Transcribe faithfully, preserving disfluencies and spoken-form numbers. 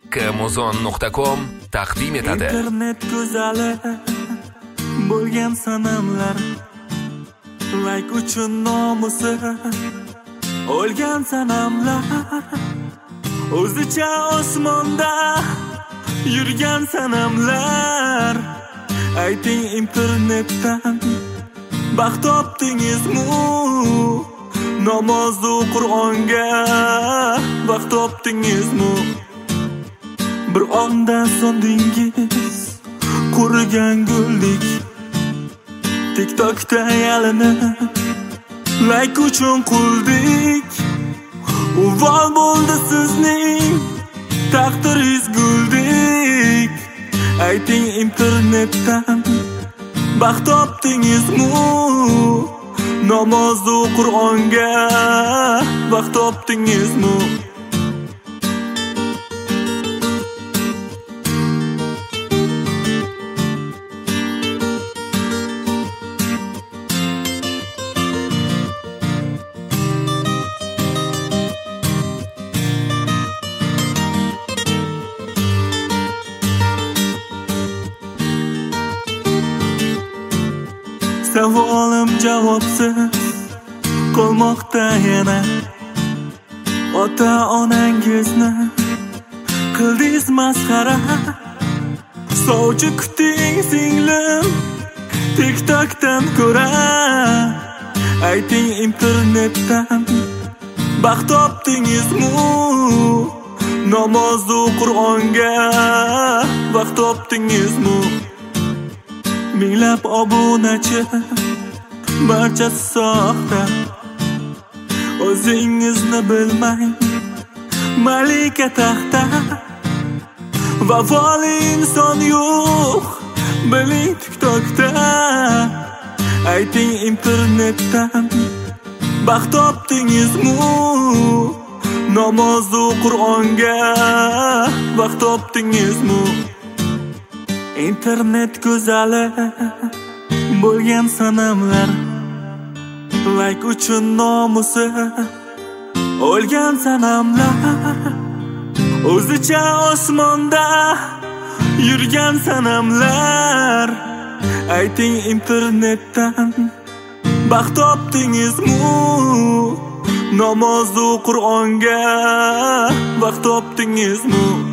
Kamuzon nuqta com taqdim etadi. Internet go'zali bo'lgan sanamlar, like uchun nomusi o'lgan sanamlar, o'zicha osmonda yurgan sanamlar. Ayting internetdan baxt topdingizmi? Namozu Qur'onga vaqt topdingizmi? Bir onda sondingiz qurigan guldek, TikTokda yalinib like uchun quldik. Uvol bo'ldi sizning taqdiringiz guldek. Ayting internetdan baxt topdingizmi? Namozu Qur'onga vaqt topdingizmi? Savolim javobsiz qolmoqda yana. Ota onangizni qildingiz masxara. Sovchi kuting singlim TikTokdan ko'ra. Ayting internetdan baxt topdingizmi? Namozu Qur'onga vaqt topdingizmi? Minglab obunachi barchasi soxta. O'zingizni bilmang malika taxta. Vafoli inson yo'q biling TikTokda. Ayting internetdan baxt topdingizmi? Namozu Qur'onga vaqt topdingizmi? Internet go'zali bo'lgan sanamlar, like uchun nomusi o'lgan sanamlar, o'zicha osmonda yurgan sanamlar. Ayting internetdan baxt topdingizmi? Namozu Qur'onga vaqt topdingizmi?